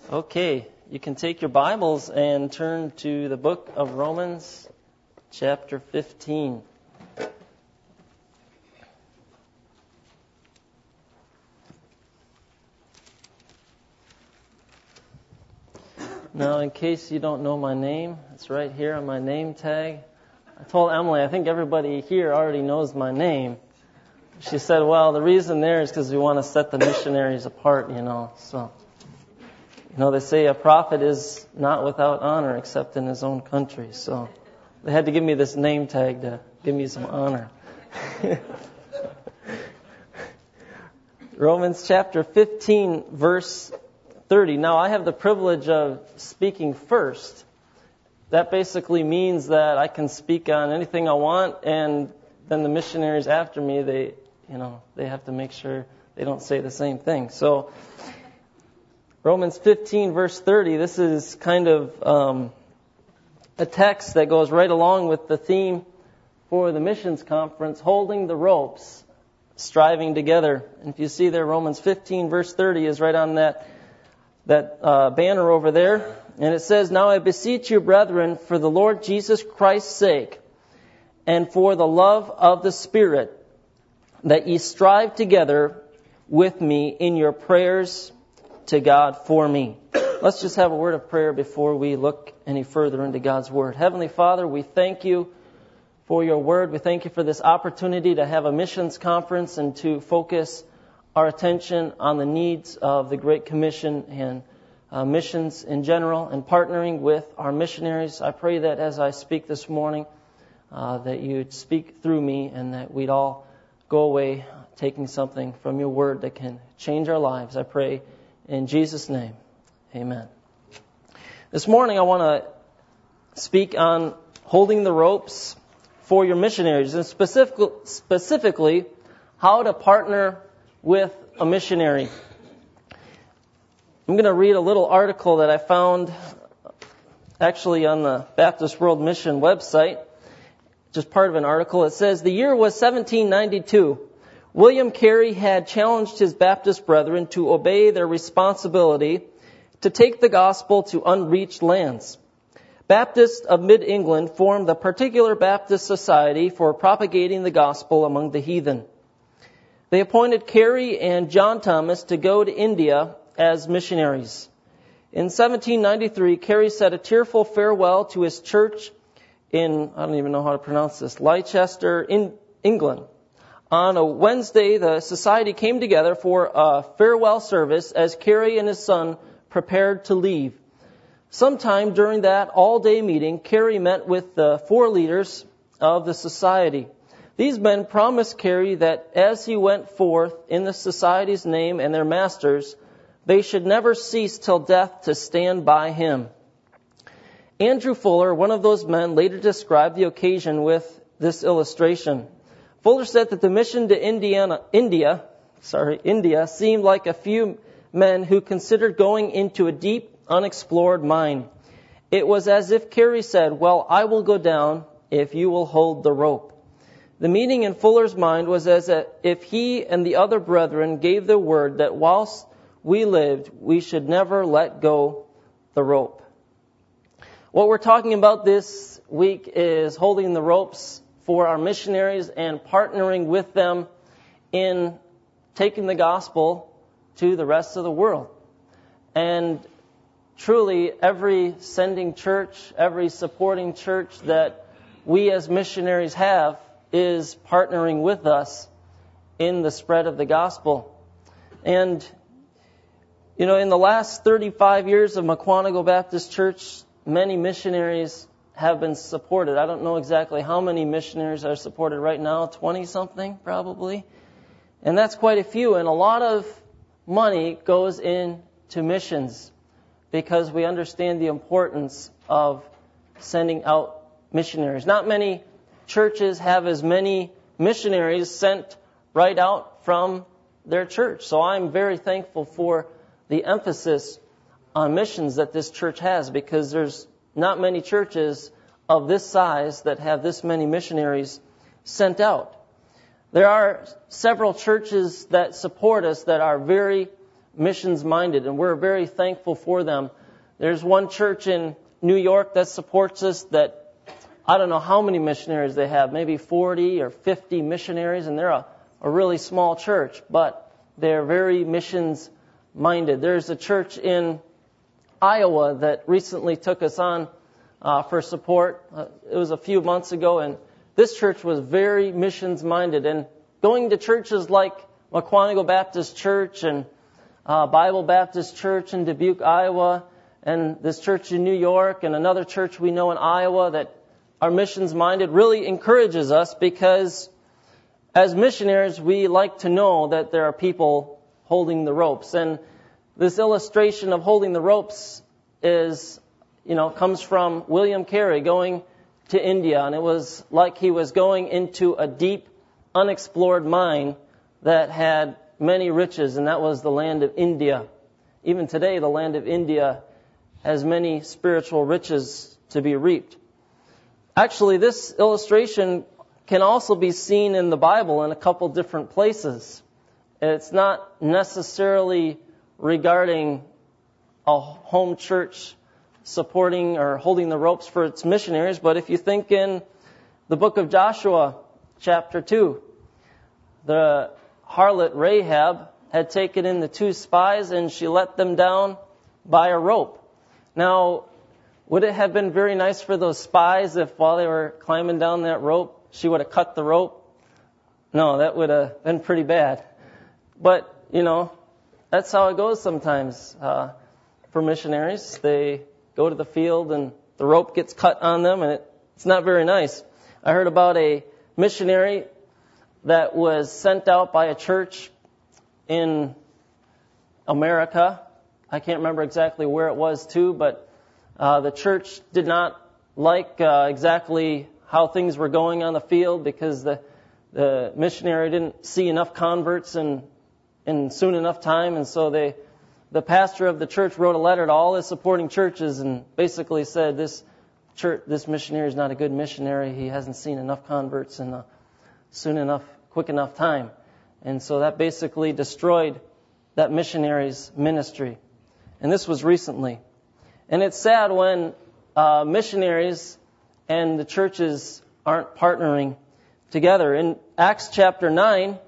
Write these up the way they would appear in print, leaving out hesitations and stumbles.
Okay, you can take your Bibles and turn to the book of Romans, chapter 15. Now, in case you don't know my name, it's right here on my name tag. I told Emily, I think everybody here already knows my name. She said, well, the reason there is because we want to set the missionaries apart, so... they say a prophet is not without honor except in his own country. So they had to give me this name tag to give me some honor. Romans chapter 15, verse 30. Now, I have the privilege of speaking first. That basically means that I can speak on anything I want, and then the missionaries after me, they have to make sure they don't say the same thing. So Romans 15, verse 30, this is kind of a text that goes right along with the theme for the missions conference, holding the ropes, striving together. And if you see there, Romans 15, verse 30 is right on that banner over there. And it says, "Now I beseech you, brethren, for the Lord Jesus Christ's sake, and for the love of the Spirit, that ye strive together with me in your prayers to God for me." Let's just have a word of prayer before we look any further into God's Word. Heavenly Father, we thank you for your Word. We thank you for this opportunity to have a missions conference and to focus our attention on the needs of the Great Commission and missions in general and partnering with our missionaries. I pray that as I speak this morning, that you'd speak through me and that we'd all go away taking something from your Word that can change our lives. I pray in Jesus' name, amen. This morning I want to speak on holding the ropes for your missionaries, and specifically how to partner with a missionary. I'm going to read a little article that I found actually on the Baptist World Mission website, just part of an article. It says, the year was 1792. William Carey had challenged his Baptist brethren to obey their responsibility to take the gospel to unreached lands. Baptists of Mid-England formed the Particular Baptist Society for propagating the gospel among the heathen. They appointed Carey and John Thomas to go to India as missionaries. In 1793, Carey said a tearful farewell to his church in, I don't even know how to pronounce this, Leicester, in England. On a Wednesday, the society came together for a farewell service as Carey and his son prepared to leave. Sometime during that all-day meeting, Carey met with the 4 leaders of the society. These men promised Carey that as he went forth in the society's name and their masters, they should never cease till death to stand by him. Andrew Fuller, one of those men, later described the occasion with this illustration. Fuller said that the mission to India seemed like a few men who considered going into a deep, unexplored mine. It was as if Carey said, well, I will go down if you will hold the rope. The meaning in Fuller's mind was as if he and the other brethren gave their word that whilst we lived, we should never let go the rope. What we're talking about this week is holding the ropes for our missionaries and partnering with them in taking the gospel to the rest of the world. And truly, every sending church, every supporting church that we as missionaries have is partnering with us in the spread of the gospel. And, in the last 35 years of Mukwonago Baptist Church, many missionaries have been supported. I don't know exactly how many missionaries are supported right now, 20-something probably. And that's quite a few. And a lot of money goes into missions because we understand the importance of sending out missionaries. Not many churches have as many missionaries sent right out from their church. So I'm very thankful for the emphasis on missions that this church has, because there's not many churches of this size that have this many missionaries sent out. There are several churches that support us that are very missions-minded, and we're very thankful for them. There's one church in New York that supports us that I don't know how many missionaries they have, maybe 40 or 50 missionaries, and they're a really small church, but they're very missions-minded. There's a church in Iowa that recently took us on for support. It was a few months ago, and this church was very missions-minded. And going to churches like Mukwonago Baptist Church and Bible Baptist Church in Dubuque, Iowa, and this church in New York, and another church we know in Iowa that are missions-minded really encourages us, because as missionaries, we like to know that there are people holding the ropes. And this illustration of holding the ropes comes from William Carey going to India. And it was like he was going into a deep, unexplored mine that had many riches, and that was the land of India. Even today, the land of India has many spiritual riches to be reaped. Actually, this illustration can also be seen in the Bible in a couple different places. It's not necessarily regarding a home church supporting or holding the ropes for its missionaries, but if you think in the book of Joshua, chapter 2, the harlot Rahab had taken in the 2 spies and she let them down by a rope. Now, would it have been very nice for those spies if while they were climbing down that rope, she would have cut the rope? No, that would have been pretty bad. But, that's how it goes sometimes for missionaries. They go to the field and the rope gets cut on them, and it's not very nice. I heard about a missionary that was sent out by a church in America. I can't remember exactly where it was too, but the church did not like exactly how things were going on the field, because the missionary didn't see enough converts in soon enough time, and so the pastor of the church wrote a letter to all his supporting churches and basically said, this missionary is not a good missionary. He hasn't seen enough converts in a quick enough time. And so that basically destroyed that missionary's ministry. And this was recently. And it's sad when missionaries and the churches aren't partnering together. In Acts chapter 9,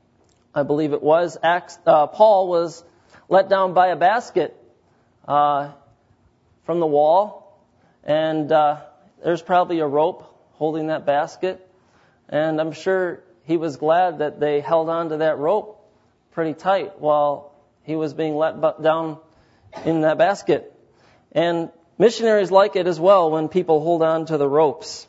I believe it was, Paul was let down by a basket from the wall, and there's probably a rope holding that basket, and I'm sure he was glad that they held on to that rope pretty tight while he was being let down in that basket. And missionaries like it as well when people hold on to the ropes.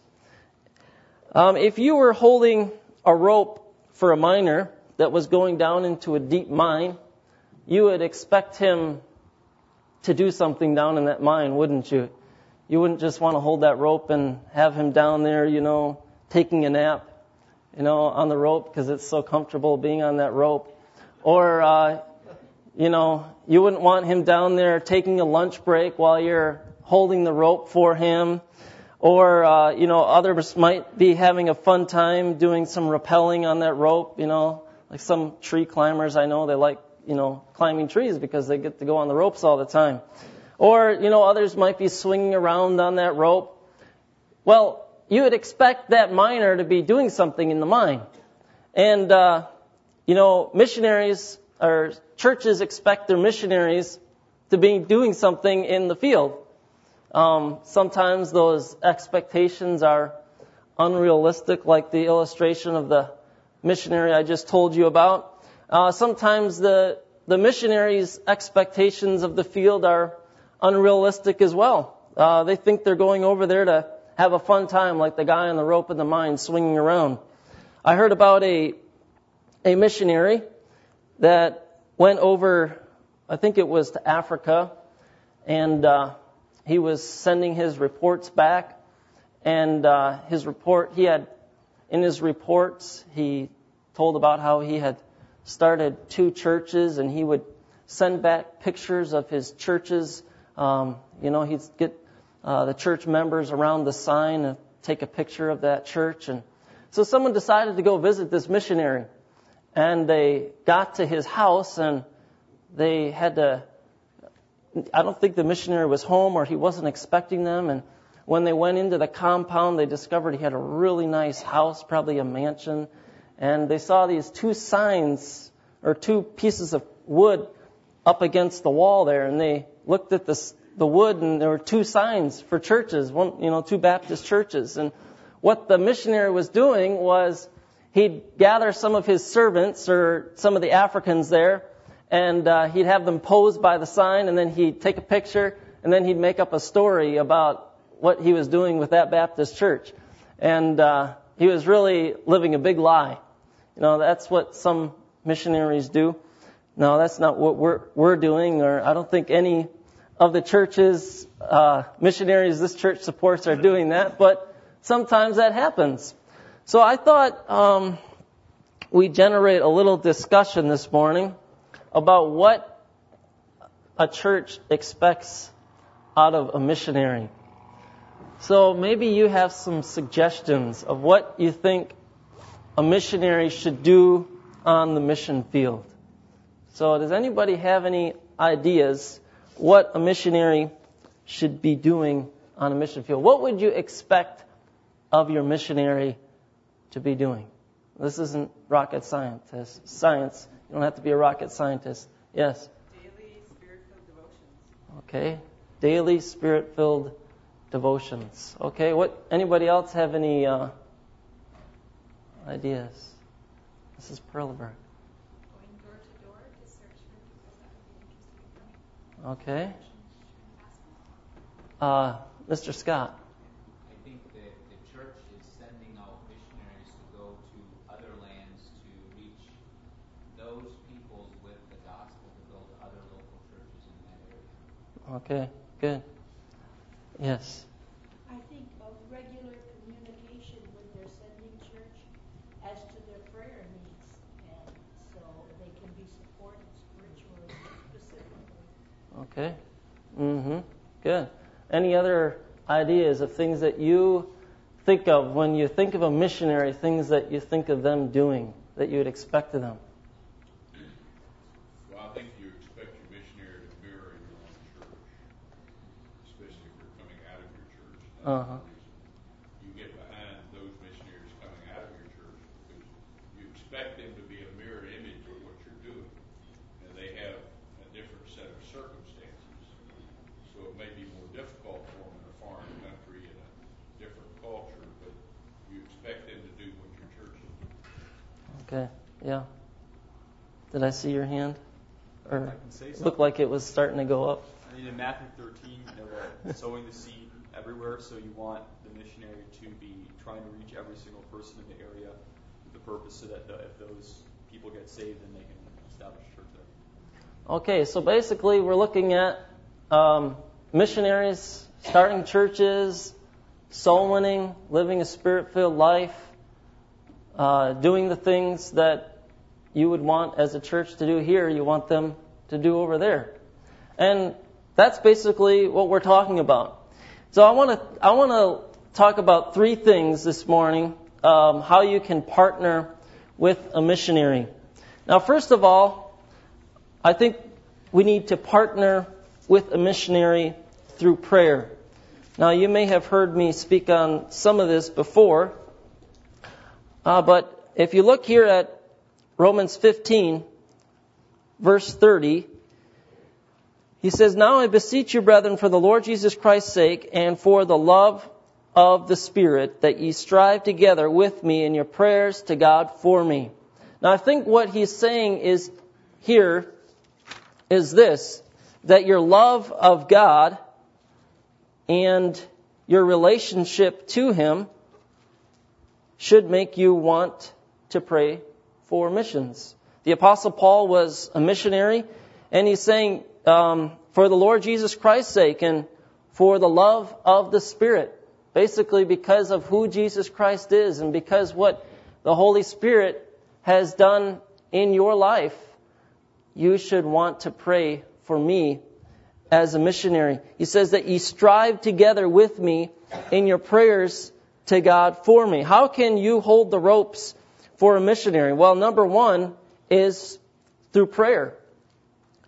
If you were holding a rope for a miner that was going down into a deep mine, you would expect him to do something down in that mine, wouldn't you? You wouldn't just want to hold that rope and have him down there, taking a nap, on the rope because it's so comfortable being on that rope. Or, you wouldn't want him down there taking a lunch break while you're holding the rope for him. Or, others might be having a fun time doing some rappelling on that rope, like some tree climbers I know, they like, climbing trees because they get to go on the ropes all the time. Or, others might be swinging around on that rope. Well, you would expect that miner to be doing something in the mine. And, missionaries or churches expect their missionaries to be doing something in the field. Sometimes those expectations are unrealistic, like the illustration of the missionary I just told you about. Sometimes the missionaries' expectations of the field are unrealistic as well. They think they're going over there to have a fun time, like the guy on the rope in the mine swinging around. I heard about a missionary that went over, I think it was to Africa, and he was sending his reports back. And in his reports, he told about how he had started 2 churches, and he would send back pictures of his churches. He'd get the church members around the sign and take a picture of that church. And so someone decided to go visit this missionary, and they got to his house, and they had to, I don't think the missionary was home or he wasn't expecting them. And when they went into the compound, they discovered he had a really nice house, probably a mansion. And they saw these two signs or two pieces of wood up against the wall there. And they looked at the wood, and there were two signs for churches, two Baptist churches. And what the missionary was doing was he'd gather some of his servants or some of the Africans there, and he'd have them pose by the sign, and then he'd take a picture, and then he'd make up a story about what he was doing with that Baptist church. And he was really living a big lie. That's what some missionaries do. No, that's not what we're doing, or I don't think any of the churches, missionaries this church supports are doing that, but sometimes that happens. So I thought we'd generate a little discussion this morning about what a church expects out of a missionary. So maybe you have some suggestions of what you think a missionary should do on the mission field. So does anybody have any ideas what a missionary should be doing on a mission field? What would you expect of your missionary to be doing? This isn't rocket science. You don't have to be a rocket scientist. Yes? Daily Spirit-filled devotions. Okay. Daily Spirit-filled devotions. Okay. Anybody else have any ideas? Mrs. Perlberg. Going door to door to search for people that would be interested in coming. Okay. Mr. Scott. I think that the church is sending out missionaries to go to other lands to reach those peoples with the gospel, to build other local churches in that area. Okay, good. Yes. I think of regular communication with their sending church as to their prayer needs, and so they can be supported spiritually, specifically. Okay. Good. Any other ideas of things that you think of when you think of a missionary, things that you think of them doing, that you would expect of them? Well, I think you expect your missionary to mirror your own church, especially if you're coming out of your church. That's the reason you get behind those missionaries coming out of your church, because you expect them to be a mirror image of what you're doing. And they have a different set of circumstances. So it may be more difficult for them in a foreign country and a different culture, but you expect them to do what your church is doing. Okay. Yeah. Did I see your hand? Or I can say it looked like it was starting to go up. I mean, in Matthew 13, sowing the seed everywhere, so you want the missionary to be trying to reach every single person in the area with the purpose so that if those people get saved, then they can establish a church there. Okay, so basically we're looking at missionaries starting churches, soul winning, living a spirit-filled life, doing the things that you would want as a church to do here, you want them to do over there. And that's basically what we're talking about. So I want to talk about three things this morning, how you can partner with a missionary. Now, first of all, I think we need to partner with a missionary through prayer. Now, you may have heard me speak on some of this before, but if you look here at Romans 15, verse 30, he says, "Now I beseech you, brethren, for the Lord Jesus Christ's sake, and for the love of the Spirit, that ye strive together with me in your prayers to God for me." Now, I think what he's saying is here is this, that your love of God and your relationship to Him should make you want to pray for missions. The Apostle Paul was a missionary, and he's saying, for the Lord Jesus Christ's sake and for the love of the Spirit, basically because of who Jesus Christ is and because what the Holy Spirit has done in your life, you should want to pray for me as a missionary. He says that ye strive together with me in your prayers to God for me. How can you hold the ropes for a missionary? Well, number one is through prayer.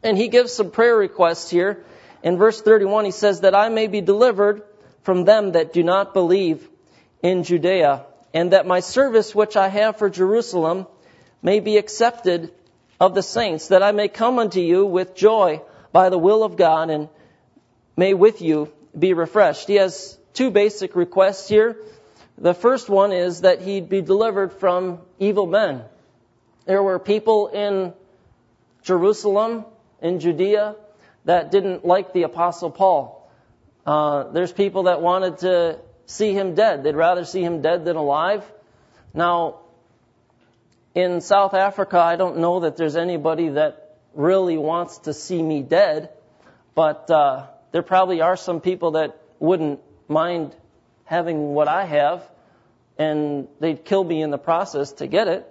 And he gives some prayer requests here. In verse 31, he says, that I may be delivered from them that do not believe in Judea, and that my service which I have for Jerusalem may be accepted of the saints, that I may come unto you with joy by the will of God, and may with you be refreshed. He has two basic requests here. The first one is that he'd be delivered from evil men. There were people in Jerusalem, in Judea, that didn't like the Apostle Paul. There's people that wanted to see him dead. They'd rather see him dead than alive. Now, in South Africa, I don't know that there's anybody that really wants to see me dead, but there probably are some people that wouldn't mind having what I have, and they'd kill me in the process to get it.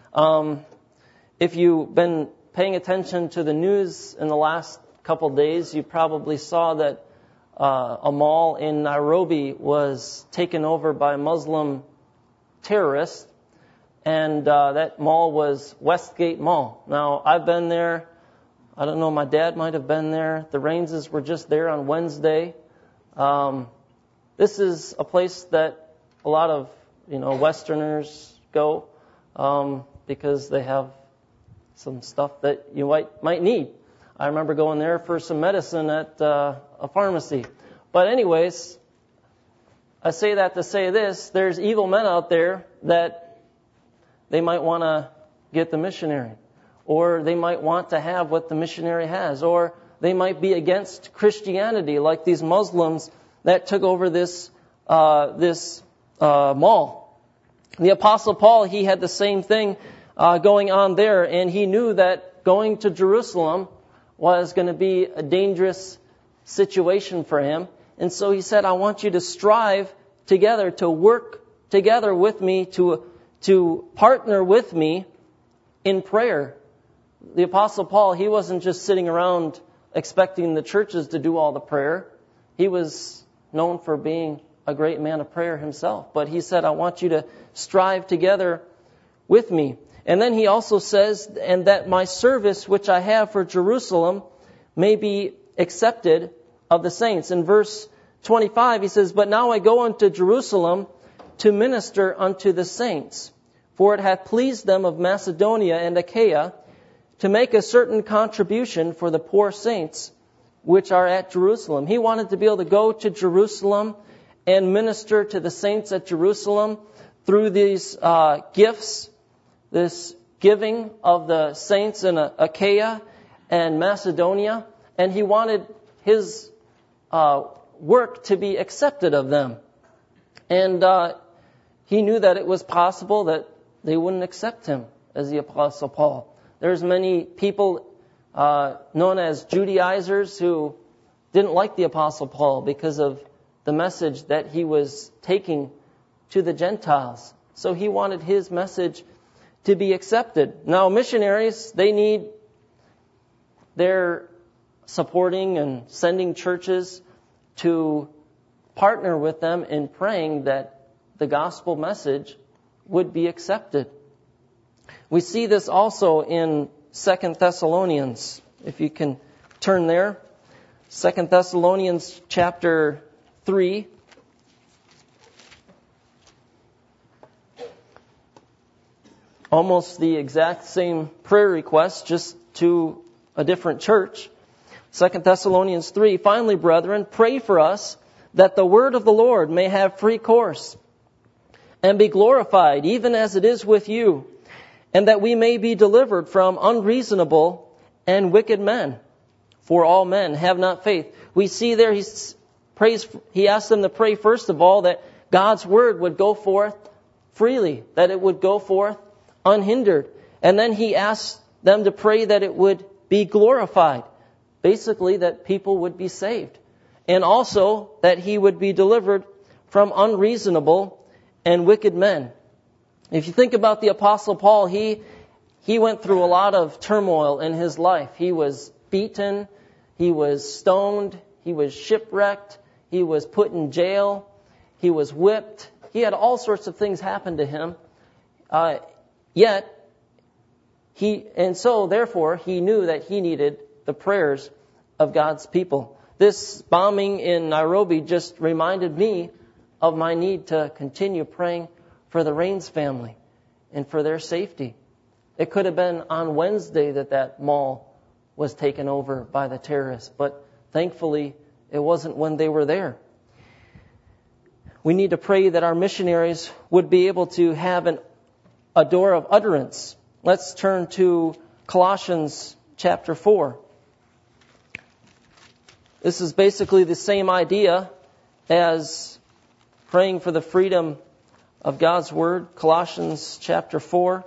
If you've been paying attention to the news in the last couple days, you probably saw that a mall in Nairobi was taken over by Muslim terrorists, and that mall was Westgate Mall. Now, I've been there. I don't know, my dad might have been there. The Rainses were just there on Wednesday. This is a place that a lot of, Westerners go because they have some stuff that you might need. I remember going there for some medicine at a pharmacy. But anyways, I say that to say this. There's evil men out there that they might want to get the missionary, or they might want to have what the missionary has, or they might be against Christianity, like these Muslims that took over this mall. The Apostle Paul, he had the same thing going on there, and he knew that going to Jerusalem was going to be a dangerous situation for him. And so he said, I want you to strive together, to work together with me, to partner with me in prayer. The Apostle Paul, he wasn't just sitting around expecting the churches to do all the prayer. He was known for being a great man of prayer himself. But he said, I want you to strive together with me. And then he also says, and that my service which I have for Jerusalem may be accepted of the saints. In verse 25, he says, but now I go unto Jerusalem to minister unto the saints. For it hath pleased them of Macedonia and Achaia to make a certain contribution for the poor saints which are at Jerusalem. He wanted to be able to go to Jerusalem and minister to the saints at Jerusalem through these gifts, this giving of the saints in Achaia and Macedonia. And he wanted his work to be accepted of them. And he knew that it was possible that they wouldn't accept him as the Apostle Paul. There's many people known as Judaizers who didn't like the Apostle Paul because of the message that he was taking to the Gentiles. So he wanted his message to be accepted. Now, missionaries, they're supporting and sending churches to partner with them in praying that the gospel message would be accepted. We see this also in 2 Thessalonians. If you can turn there. 2 Thessalonians chapter 3. Almost the exact same prayer request, just to a different church. 2 Thessalonians 3, finally, brethren, pray for us that the word of the Lord may have free course and be glorified, even as it is with you, and that we may be delivered from unreasonable and wicked men. For all men have not faith. We see there he asks them to pray, first of all, that God's word would go forth freely, that it would go forth unhindered. And then he asks them to pray that it would be glorified. Basically, that people would be saved. And also that he would be delivered from unreasonable and wicked men. If you think about the Apostle Paul, he went through a lot of turmoil in his life. He was beaten, he was stoned, he was shipwrecked, he was put in jail, he was whipped. He had all sorts of things happen to him. Therefore, he knew that he needed the prayers of God's people. This bombing in Nairobi just reminded me of my need to continue praying for the Rains family and for their safety. It could have been on Wednesday that mall was taken over by the terrorists, but thankfully it wasn't when they were there. We need to pray that our missionaries would be able to have a door of utterance. Let's turn to Colossians chapter 4. This is basically the same idea as praying for the freedom of God's Word. Colossians chapter 4.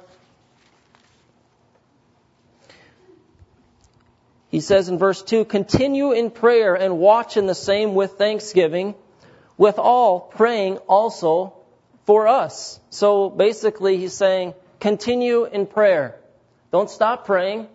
He says in verse 2, "Continue in prayer and watch in the same with thanksgiving, with all praying also for us." So basically he's saying, continue in prayer. Don't stop praying.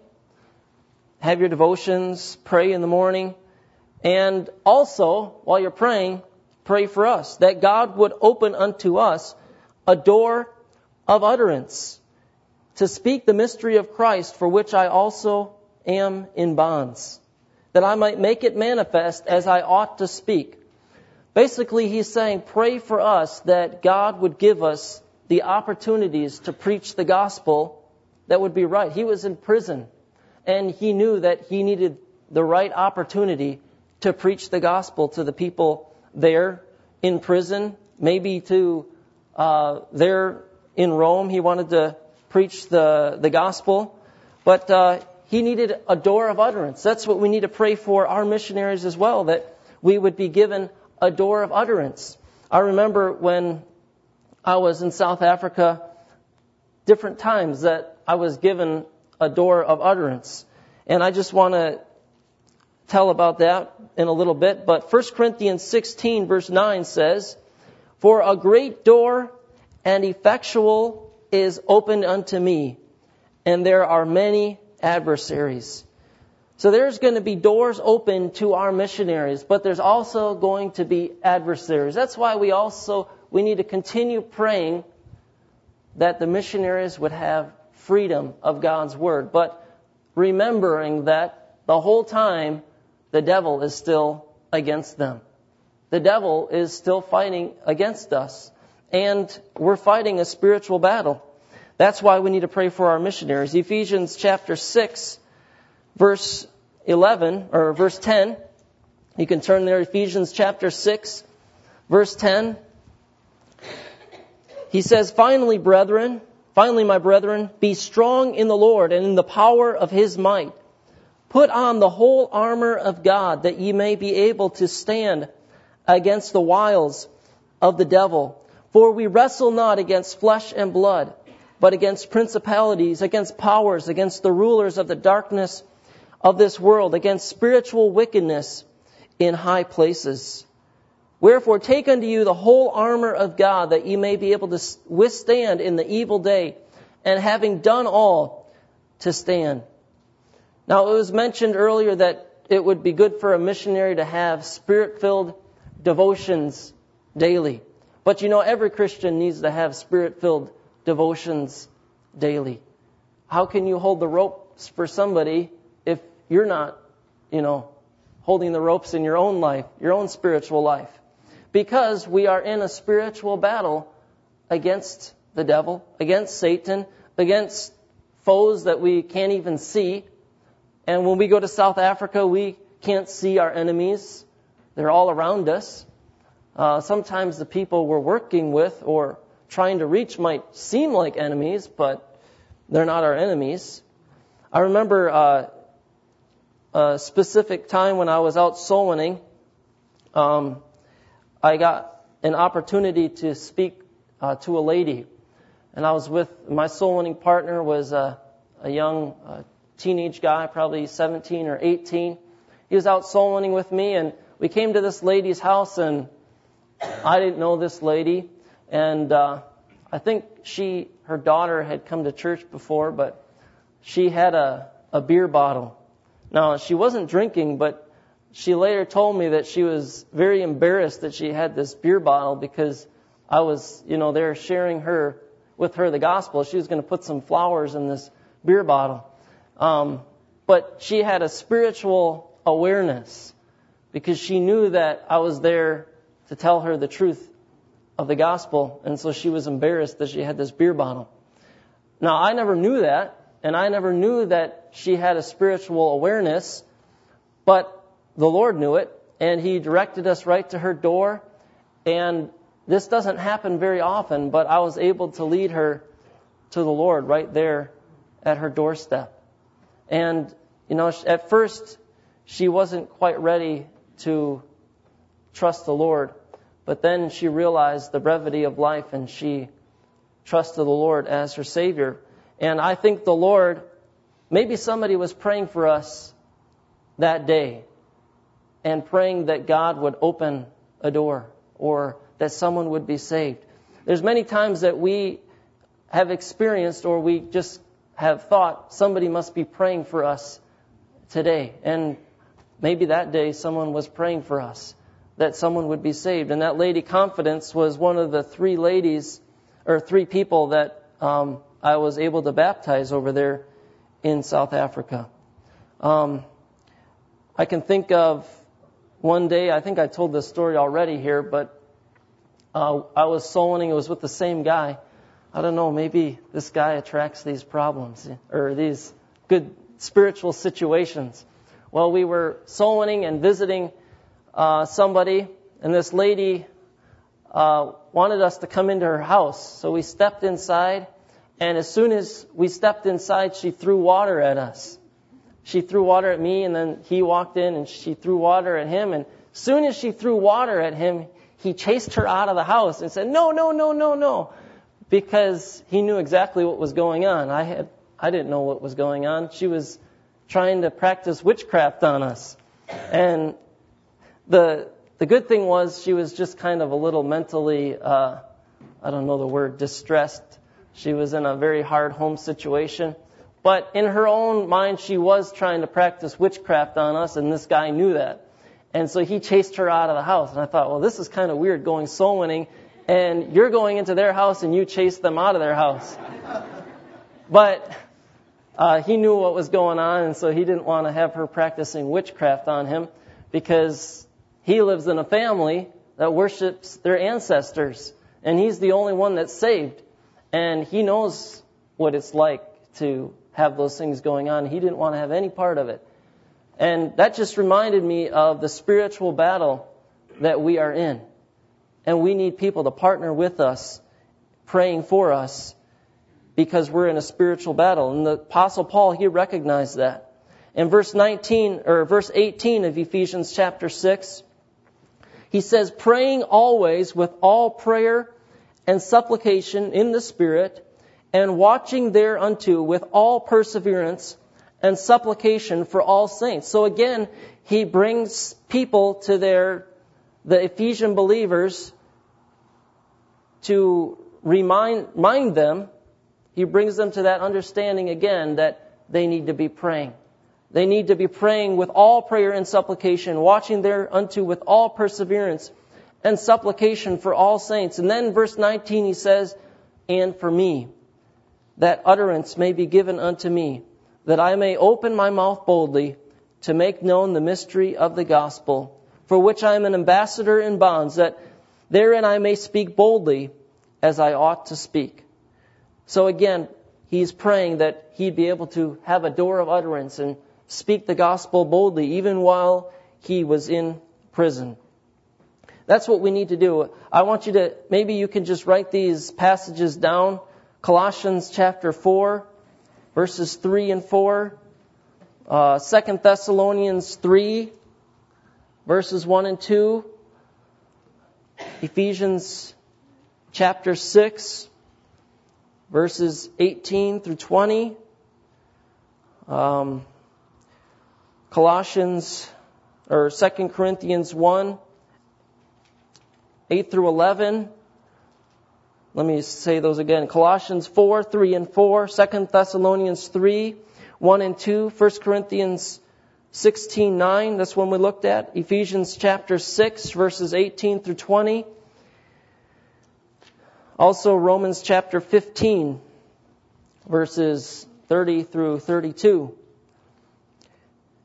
Have your devotions, pray in the morning. And also, while you're praying, pray for us, that God would open unto us a door of utterance to speak the mystery of Christ, for which I also am in bonds, that I might make it manifest as I ought to speak. Basically, he's saying, pray for us that God would give us the opportunities to preach the gospel that would be right. He was in prison, and he knew that he needed the right opportunity to preach the gospel to the people there in prison, maybe to there in Rome. He wanted to preach the gospel, but he needed a door of utterance. That's what we need to pray for our missionaries as well, that we would be given a door of utterance. I remember when I was in South Africa, different times that I was given a door of utterance. And I just want to tell about that in a little bit. But 1 Corinthians 16 verse 9 says, "For a great door and effectual is opened unto me, and there are many adversaries." So there's going to be doors open to our missionaries, but there's also going to be adversaries. That's why we need to continue praying that the missionaries would have freedom of God's Word, but remembering that the whole time the devil is still against them. The devil is still fighting against us, and we're fighting a spiritual battle. That's why we need to pray for our missionaries. Ephesians chapter 6, verse 11, or verse 10. You can turn there, Ephesians chapter 6, verse 10. He says, Finally, my brethren, be strong in the Lord and in the power of His might. Put on the whole armor of God, that ye may be able to stand against the wiles of the devil. For we wrestle not against flesh and blood, but against principalities, against powers, against the rulers of the darkness of this world, against spiritual wickedness in high places. Wherefore take unto you the whole armor of God, that ye may be able to withstand in the evil day, and having done all, to stand. Now, it was mentioned earlier that it would be good for a missionary to have Spirit-filled devotions daily. But every Christian needs to have Spirit-filled devotions daily. How can you hold the ropes for somebody if you're not, holding the ropes in your own life, your own spiritual life? Because we are in a spiritual battle against the devil, against Satan, against foes that we can't even see. And when we go to South Africa, we can't see our enemies. They're all around us. Sometimes the people we're working with or trying to reach might seem like enemies, but they're not our enemies. I remember a specific time when I was out soul winning. I got an opportunity to speak to a lady. And I was with, my soul winning partner was a young teenage guy, probably 17 or 18. He was out soul winning with me, and we came to this lady's house, and I didn't know this lady. And I think her daughter had come to church before, but she had a beer bottle. Now, she wasn't drinking, but she later told me that she was very embarrassed that she had this beer bottle, because I was, there sharing with her the gospel. She was going to put some flowers in this beer bottle. but she had a spiritual awareness because she knew that I was there to tell her the truth of the gospel, and so she was embarrassed that she had this beer bottle. Now, I never knew that, and I never knew that she had a spiritual awareness, but the Lord knew it, and He directed us right to her door, and this doesn't happen very often, but I was able to lead her to the Lord right there at her doorstep. And, at first, she wasn't quite ready to trust the Lord, but then she realized the brevity of life, and she trusted the Lord as her Savior. And I think the Lord, maybe somebody was praying for us that day and praying that God would open a door or that someone would be saved. There's many times that we have experienced or we just have thought somebody must be praying for us today. And maybe that day someone was praying for us that someone would be saved. And that lady Confidence was one of the three people that I was able to baptize over there in South Africa. I can think of one day, I think I told this story already here, but I was soul winning. It was with the same guy. I don't know, maybe this guy attracts these problems or these good spiritual situations. Well, we were soul winning and visiting somebody, and this lady wanted us to come into her house. So we stepped inside, and as soon as we stepped inside, she threw water at us. She threw water at me, and then he walked in, and she threw water at him. And as soon as she threw water at him, he chased her out of the house and said, "No, no, no, no, no," because he knew exactly what was going on. I didn't know what was going on. She was trying to practice witchcraft on us. And the good thing was she was just kind of a little mentally, distressed. She was in a very hard home situation. But in her own mind, she was trying to practice witchcraft on us, and this guy knew that. And so he chased her out of the house. And I thought, well, this is kind of weird going soul winning, and you're going into their house and you chase them out of their house. But he knew what was going on, and so he didn't want to have her practicing witchcraft on him because he lives in a family that worships their ancestors, and he's the only one that's saved. And he knows what it's like to have those things going on. He didn't want to have any part of it. And that just reminded me of the spiritual battle that we are in. And we need people to partner with us, praying for us, because we're in a spiritual battle. And the Apostle Paul, he recognized that. In verse 18 of Ephesians chapter 6, he says, "Praying always with all prayer and supplication in the Spirit, and watching thereunto with all perseverance and supplication for all saints." So again, he brings people to the Ephesian believers to remind them. He brings them to that understanding again that they need to be praying. They need to be praying with all prayer and supplication, watching thereunto with all perseverance and supplication for all saints. And then verse 19 he says, "And for me, that utterance may be given unto me, that I may open my mouth boldly to make known the mystery of the gospel, for which I am an ambassador in bonds, that therein I may speak boldly as I ought to speak." So again, he's praying that he'd be able to have a door of utterance and speak the gospel boldly, even while he was in prison. That's what we need to do. I want you to, maybe you can just write these passages down. Colossians chapter 4, verses 3 and 4. 2 Thessalonians 3, verses 1 and 2. Ephesians chapter 6, verses 18 through 20. Colossians, or 2 Corinthians 1, 8 through 11. Let me say those again. Colossians 4, 3 and 4. 2 Thessalonians 3, 1 and 2. 1 Corinthians 16, 9. That's one we looked at. Ephesians chapter 6, verses 18 through 20. Also Romans chapter 15, verses 30 through 32.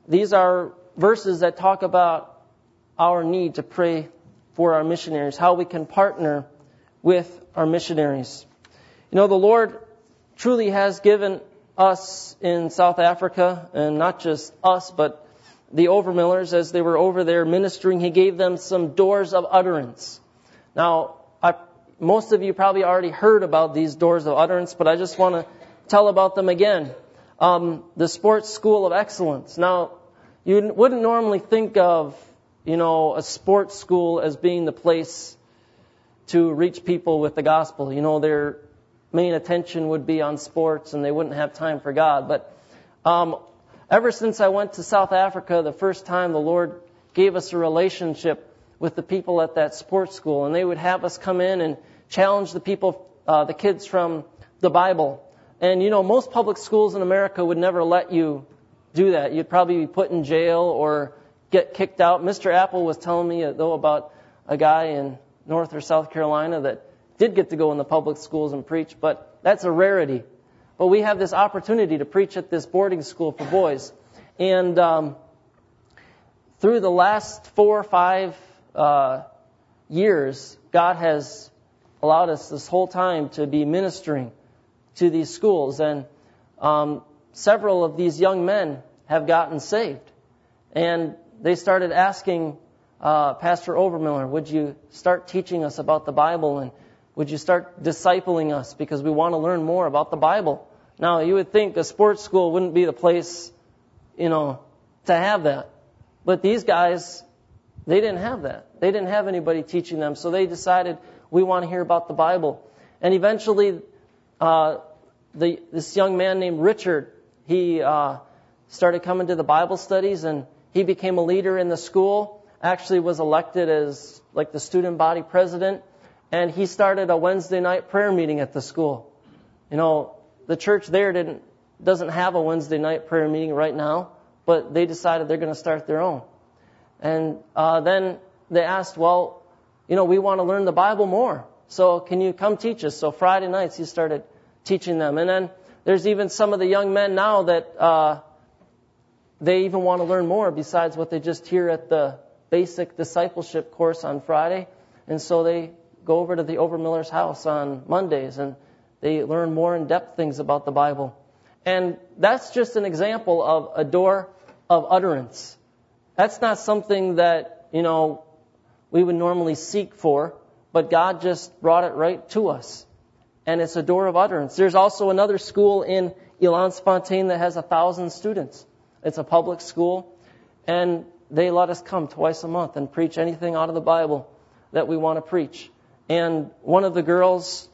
these are verses that talk about our need to pray for our missionaries, how we can partner with our missionaries. You know, the Lord truly has given us in South Africa, and not just us, but the Overmillers, as they were over there ministering, He gave them some doors of utterance. Now, most of you probably already heard about these doors of utterance, but I just want to tell about them again. The Sports School of Excellence. Now, you wouldn't normally think of, a sports school as being the place to reach people with the gospel. Their main attention would be on sports and they wouldn't have time for God. But ever since I went to South Africa the first time, the Lord gave us a relationship with the people at that sports school, and they would have us come in and challenge the people, the kids from the Bible. And most public schools in America would never let you do that. You'd probably be put in jail or get kicked out. Mr. Apple was telling me, though, about a guy in North or South Carolina that did get to go in the public schools and preach, but that's a rarity. But we have this opportunity to preach at this boarding school for boys. And through the last 4 or 5 years, God has allowed us this whole time to be ministering to these schools. And several of these young men have gotten saved. And they started asking Pastor Overmiller, would you start teaching us about the Bible, and would you start discipling us, because we want to learn more about the Bible. Now, you would think a sports school wouldn't be the place, to have that. But these guys, they didn't have that. They didn't have anybody teaching them. So they decided, we want to hear about the Bible. And eventually, this young man named Richard, he started coming to the Bible studies, and he became a leader in the school. Actually was elected as like the student body president. And he started a Wednesday night prayer meeting at the school. The church there doesn't have a Wednesday night prayer meeting right now, but they decided they're going to start their own. And then they asked, well, we want to learn the Bible more. So can you come teach us? So Friday nights he started teaching them. And then there's even some of the young men now that they even want to learn more besides what they just hear at the basic discipleship course on Friday. And so they go over to the Overmiller's house on Mondays, and they learn more in-depth things about the Bible. And that's just an example of a door of utterance. That's not something that, we would normally seek for, but God just brought it right to us. And it's a door of utterance. There's also another school in Elan-Sfontein that has 1,000 students. It's a public school, and they let us come twice a month and preach anything out of the Bible that we want to preach. And one of the girls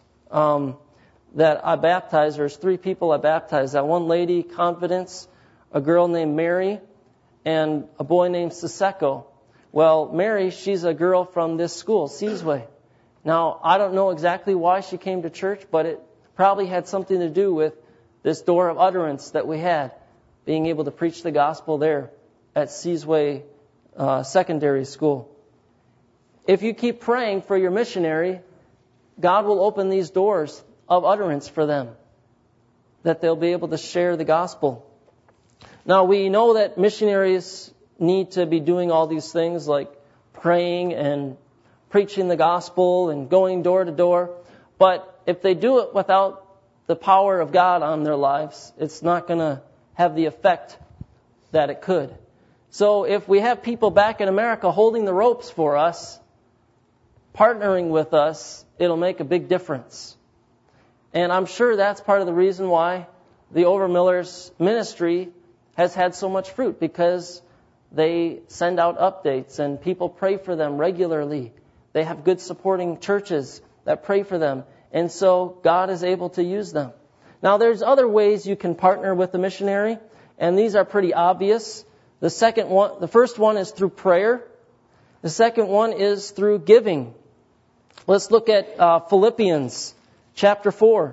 that I baptized, there's 3 people I baptized. That one lady, Confidence, a girl named Mary, and a boy named Siseko. Well, Mary, she's a girl from this school, Seasway. Now, I don't know exactly why she came to church, but it probably had something to do with this door of utterance that we had, being able to preach the gospel there at Seasway Secondary School. If you keep praying for your missionary, God will open these doors of utterance for them, that they'll be able to share the gospel. Now, we know that missionaries need to be doing all these things like praying and preaching the gospel and going door to door. But if they do it without the power of God on their lives, it's not going to have the effect that it could. So if we have people back in America holding the ropes for us, partnering with us, it'll make a big difference. And I'm sure that's part of the reason why the Overmiller's ministry has had so much fruit, because they send out updates and people pray for them regularly. They have good supporting churches that pray for them. And so God is able to use them. Now, there's other ways you can partner with a missionary, and these are pretty obvious. The first one is through prayer. The second one is through giving. Let's look at Philippians chapter 4.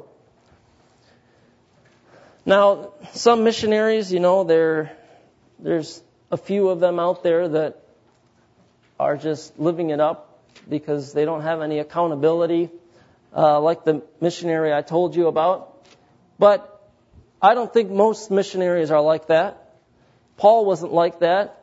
Now, some missionaries, there's a few of them out there that are just living it up because they don't have any accountability, like the missionary I told you about. But I don't think most missionaries are like that. Paul wasn't like that.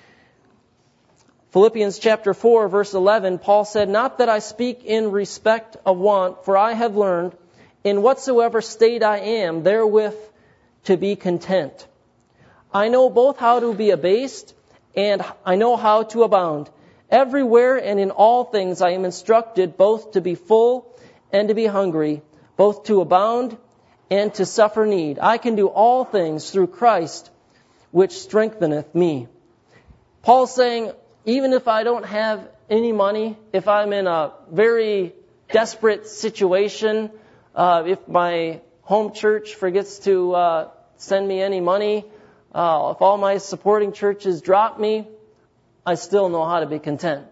Philippians chapter 4, verse 11, Paul said, "Not that I speak in respect of want, for I have learned, in whatsoever state I am, therewith to be content. I know both how to be abased, and I know how to abound. Everywhere and in all things I am instructed both to be full and to be hungry, both to abound and to suffer need. I can do all things through Christ, which strengtheneth me." Paul's saying, even if I don't have any money, if I'm in a very desperate situation, if my home church forgets to send me any money, if all my supporting churches drop me, I still know how to be content.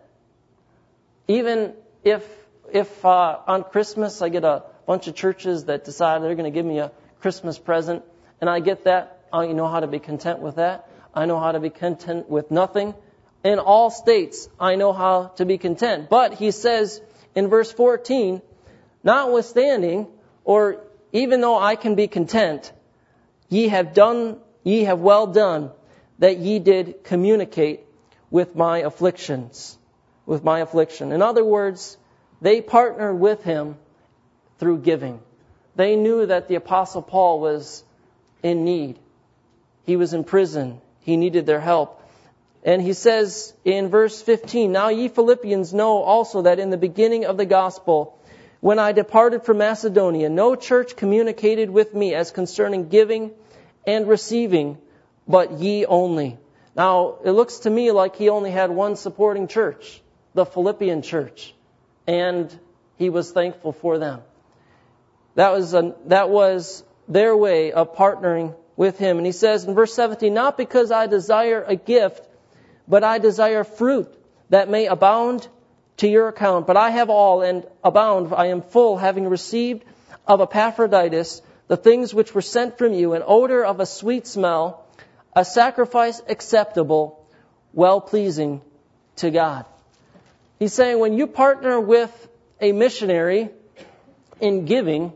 Even if on Christmas I get a bunch of churches that decide they're going to give me a Christmas present, and I get that, I know how to be content with that. I know how to be content with nothing. In all states, I know how to be content. But he says in verse 14, "Notwithstanding, or even though I can be content, ye have well done, that ye did communicate with my afflictions." With my affliction. In other words, they partnered with him through giving. They knew that the Apostle Paul was in need. He was in prison. He needed their help. And he says in verse 15, "Now ye Philippians know also that in the beginning of the gospel, when I departed from Macedonia, no church communicated with me as concerning giving and receiving, but ye only." Now, it looks to me like he only had one supporting church, the Philippian church, and he was thankful for them. That was their way of partnering with him. And he says in verse 17, "Not because I desire a gift, but I desire fruit that may abound to your account. But I have all and abound. I am full, having received of Epaphroditus the things which were sent from you, an odor of a sweet smell, a sacrifice acceptable, well-pleasing to God." He's saying when you partner with a missionary in giving,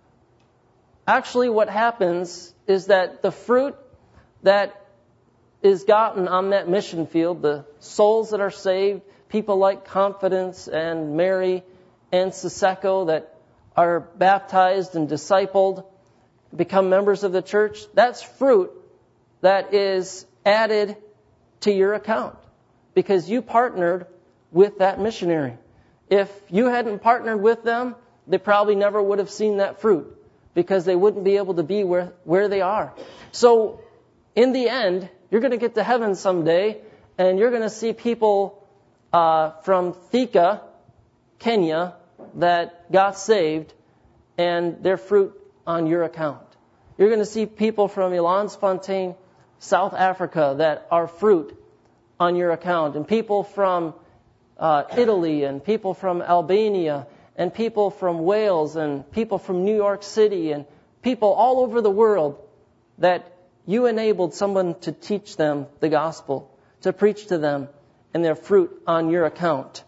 actually what happens is that the fruit that is gotten on that mission field, the souls that are saved, people like Confidence and Mary and Siseko that are baptized and discipled, become members of the church, that's fruit that is added to your account because you partnered with that missionary. If you hadn't partnered with them, they probably never would have seen that fruit because they wouldn't be able to be where they are. So in the end, you're going to get to heaven someday, and you're going to see people from Thika, Kenya, that got saved, and their fruit on your account. You're going to see people from Elandsfontein, South Africa, that are fruit on your account, and people from Italy, and people from Albania, and people from Wales, and people from New York City, and people all over the world that you enabled someone to teach them the gospel, to preach to them, and their fruit on your account.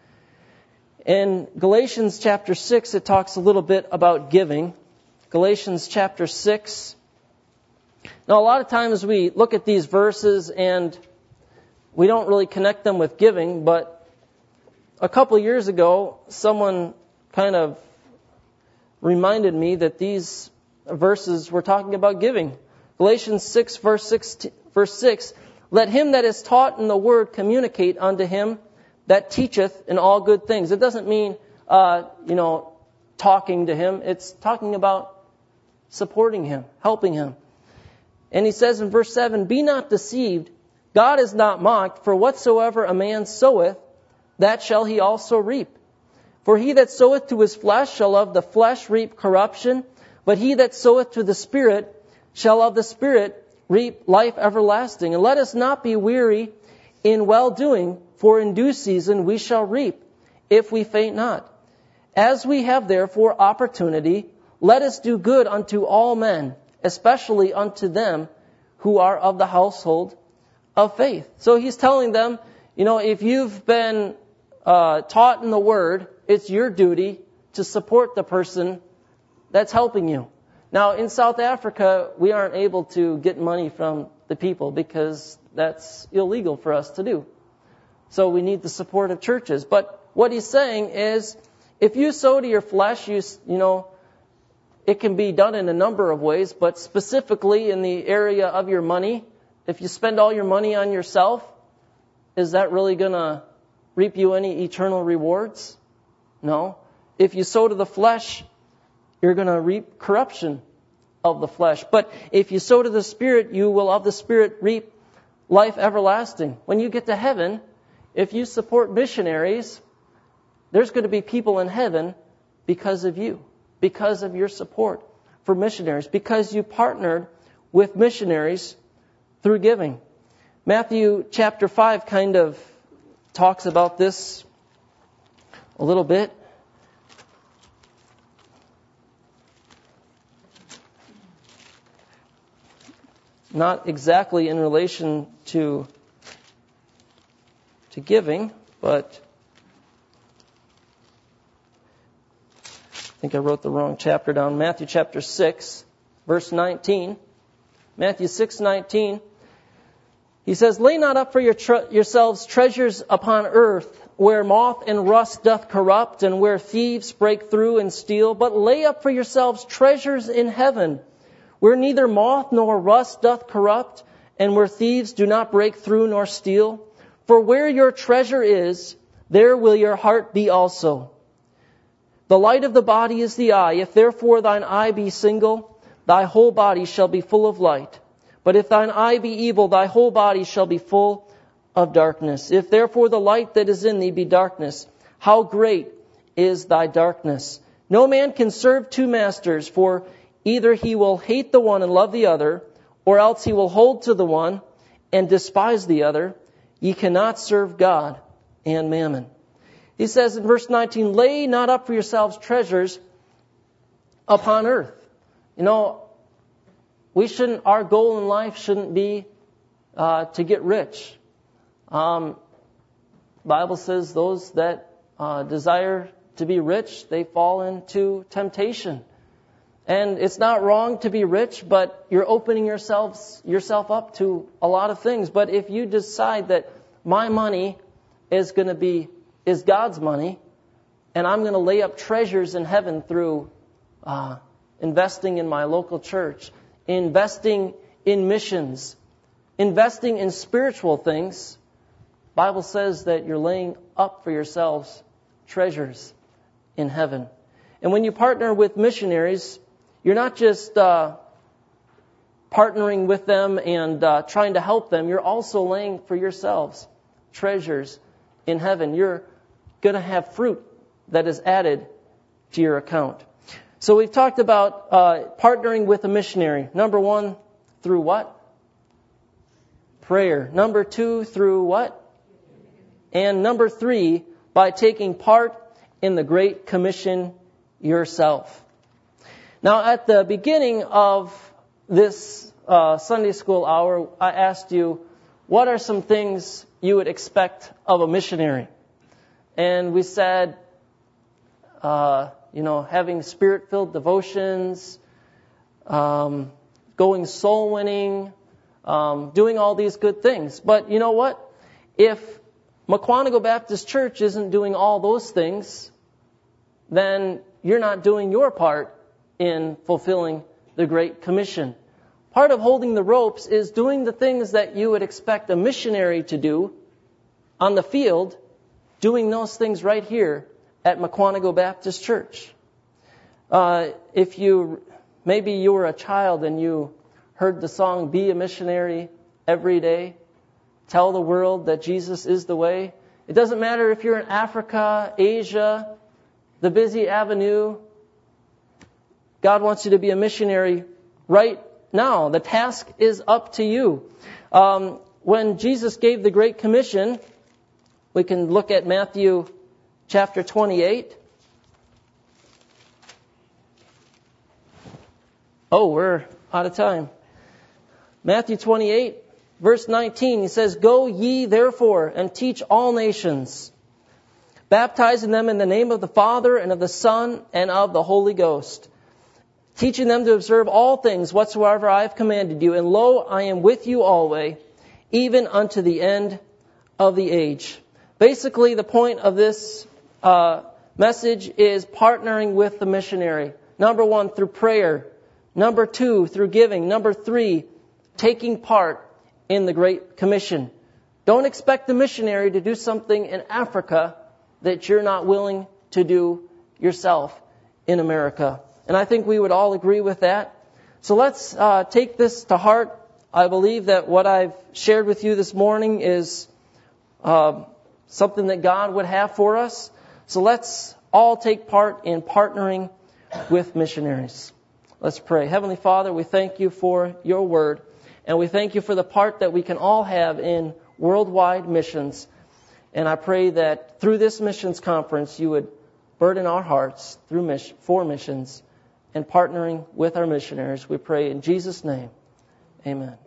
In Galatians chapter 6, it talks a little bit about giving. Galatians chapter 6. Now, a lot of times we look at these verses and we don't really connect them with giving, but a couple years ago, someone kind of reminded me that these verses were talking about giving. Galatians 6, verse 6, "Let him that is taught in the word communicate unto him that teacheth in all good things." It doesn't mean, talking to him. It's talking about supporting him, helping him. And he says in verse 7, "Be not deceived, God is not mocked, for whatsoever a man soweth, that shall he also reap. For he that soweth to his flesh shall of the flesh reap corruption, but he that soweth to the Spirit shall of the Spirit reap life everlasting. And let us not be weary in well-doing, for in due season we shall reap, if we faint not. As we have therefore opportunity, let us do good unto all men, especially unto them who are of the household of faith." So he's telling them, if you've been taught in the Word, it's your duty to support the person that's helping you. Now, in South Africa, we aren't able to get money from the people because that's illegal for us to do. So we need the support of churches. But what he's saying is, if you sow to your flesh, you know, it can be done in a number of ways, but specifically in the area of your money, if you spend all your money on yourself, is that really going to reap you any eternal rewards? No. If you sow to the flesh, you're going to reap corruption of the flesh. But if you sow to the Spirit, you will of the Spirit reap life everlasting. When you get to heaven, if you support missionaries, there's going to be people in heaven because of you, because of your support for missionaries, because you partnered with missionaries through giving. Matthew chapter 5 kind of talks about this a little bit. Not exactly in relation to giving, but I think I wrote the wrong chapter down. Matthew chapter 6, verse 19. Matthew 6:19. He says, "Lay not up for yourselves treasures upon earth, where moth and rust doth corrupt, and where thieves break through and steal. But lay up for yourselves treasures in heaven, where neither moth nor rust doth corrupt, and where thieves do not break through nor steal. For where your treasure is, there will your heart be also. The light of the body is the eye. If therefore thine eye be single, thy whole body shall be full of light. But if thine eye be evil, thy whole body shall be full of darkness. If therefore the light that is in thee be darkness, how great is thy darkness? No man can serve two masters, for either he will hate the one and love the other, or else he will hold to the one and despise the other. Ye cannot serve God and mammon." He says in verse 19, "Lay not up for yourselves treasures upon earth." You know, our goal in life shouldn't be to get rich. Bible says those that desire to be rich, they fall into temptation. And it's not wrong to be rich, but you're opening yourself up to a lot of things. But if you decide that my money is God's money, and I'm going to lay up treasures in heaven through investing in my local church, investing in missions, investing in spiritual things, Bible says that you're laying up for yourselves treasures in heaven. And when you partner with missionaries, you're not just partnering with them and trying to help them. You're also laying for yourselves treasures in heaven. You're going to have fruit that is added to your account. So we've talked about partnering with a missionary. Number 1, through what? Prayer. Number 2, through what? And number 3, by taking part in the Great Commission yourself. Now, at the beginning of this Sunday school hour, I asked you, what are some things you would expect of a missionary? And we said, having spirit-filled devotions, going soul winning, doing all these good things. But you know what? If Mukwonago Baptist Church isn't doing all those things, then you're not doing your part in fulfilling the Great Commission. Part of holding the ropes is doing the things that you would expect a missionary to do on the field, doing those things right here at Mukwonago Baptist Church. Maybe you were a child and you heard the song, "Be a Missionary Every Day," tell the world that Jesus is the way. It doesn't matter if you're in Africa, Asia, the busy avenue. God wants you to be a missionary right now. The task is up to you. When Jesus gave the Great Commission, we can look at Matthew chapter 28. Oh, we're out of time. Matthew 28, verse 19, he says, "Go ye therefore and teach all nations, baptizing them in the name of the Father and of the Son and of the Holy Ghost, teaching them to observe all things whatsoever I have commanded you. And lo, I am with you always, even unto the end of the age. Basically, the point of this message is partnering with the missionary. Number 1, through prayer. Number 2, through giving. Number 3, taking part in the Great Commission. Don't expect the missionary to do something in Africa that you're not willing to do yourself in America. And I think we would all agree with that. So let's take this to heart. I believe that what I've shared with you this morning is something that God would have for us. So let's all take part in partnering with missionaries. Let's pray. Heavenly Father, we thank you for your word, and we thank you for the part that we can all have in worldwide missions. And I pray that through this missions conference, you would burden our hearts for missions and partnering with our missionaries. We pray in Jesus' name. Amen.